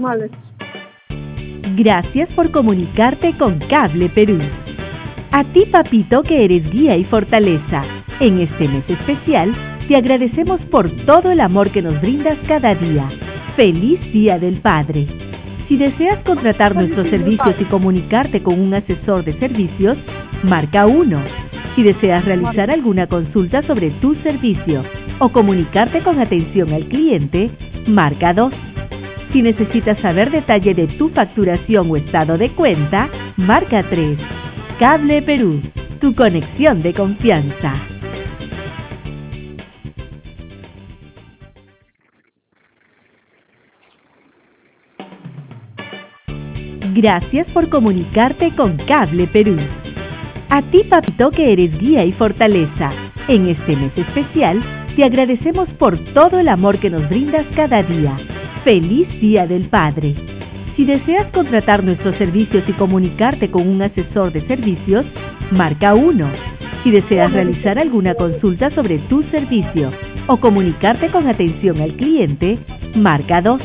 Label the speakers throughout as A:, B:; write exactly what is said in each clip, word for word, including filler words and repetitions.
A: normales.
B: Gracias por comunicarte con Cable Perú. A ti, papito, que eres guía y fortaleza, en este mes especial, te agradecemos por todo el amor que nos brindas cada día. ¡Feliz Día del Padre! Si deseas contratar nuestros servicios y comunicarte con un asesor de servicios, marca uno. Si deseas realizar alguna consulta sobre tu servicio o comunicarte con atención al cliente, marca dos. Si necesitas saber detalle de tu facturación o estado de cuenta, marca tres. Cable Perú, tu conexión de confianza. Gracias por comunicarte con Cable Perú. A ti, papito, que eres guía y fortaleza, en este mes especial, te agradecemos por todo el amor que nos brindas cada día. ¡Feliz Día del Padre! Si deseas contratar nuestros servicios y comunicarte con un asesor de servicios, marca uno. Si deseas realizar alguna consulta sobre tu servicio o comunicarte con atención al cliente, marca dos.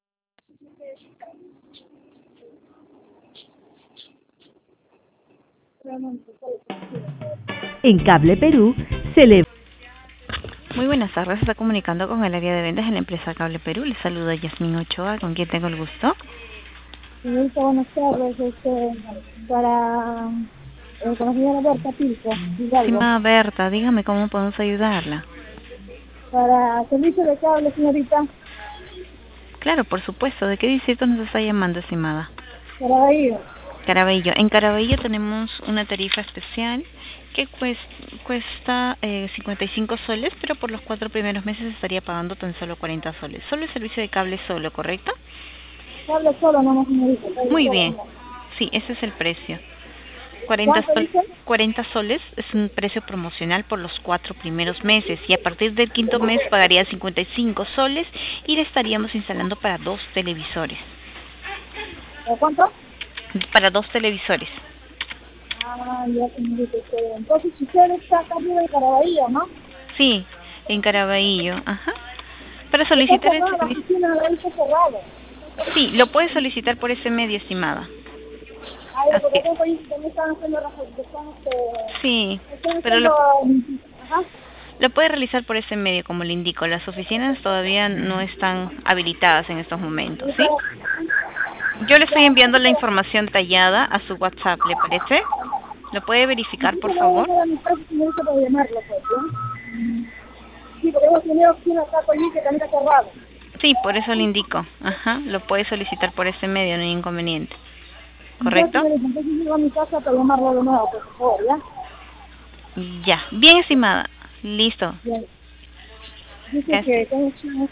B: En Cable Perú se le...
C: Muy buenas tardes, se está comunicando con el área de ventas de la empresa Cable Perú. Les saluda Yasmín Ochoa, con quien tengo el gusto.
A: Señorita, buenas tardes. Este, para eh, con la señora Berta Pilco, Hidalgo.
C: Estimada Berta, dígame cómo podemos ayudarla.
A: Para servicio de cable, señorita.
C: Claro, por supuesto. ¿De qué distrito nos está llamando, estimada?
A: Caraballo.
C: Caraballo. En Caraballo tenemos una tarifa especial que cuesta, cuesta eh, cincuenta y cinco soles, pero por los cuatro primeros meses estaría pagando tan solo cuarenta soles. Solo el servicio de cable solo, ¿correcto?
A: Cable solo, no, señorita.
C: Muy bien. Sí, ese es el precio. cuarenta, sol, cuarenta soles es un precio promocional por los cuatro primeros meses y a partir del quinto mes pagaría cincuenta y cinco soles y le estaríamos instalando para dos televisores.
A: ¿Cuánto?
C: Para dos televisores.
A: Ah, ya, señorita. Entonces, usted está acá arriba en Caraballo, ¿no?
C: Sí, en Caraballo. Ajá. Para solicitar el servicio. Sí, lo puede solicitar por ese medio, estimada.
A: Ah, porque también están haciendo están,
C: sí,
A: están
C: pero lo,
A: ajá.
C: lo puede realizar por ese medio, como le indico. Las oficinas todavía no están habilitadas en estos momentos, ¿sí? Yo le estoy enviando la información tallada a su WhatsApp, ¿le parece? ¿Lo puede verificar, por favor?
A: Sí, porque hemos tenido oficina acá allí que también está cerrado.
C: Sí, por eso le indico. Ajá, lo puede solicitar por ese medio, no hay inconveniente. ¿Correcto?
A: Entonces llego a mi casa para llamarlo de nuevo, por favor, ¿ya?
C: Ya, bien, estimada. Listo.
A: Bien. Dice que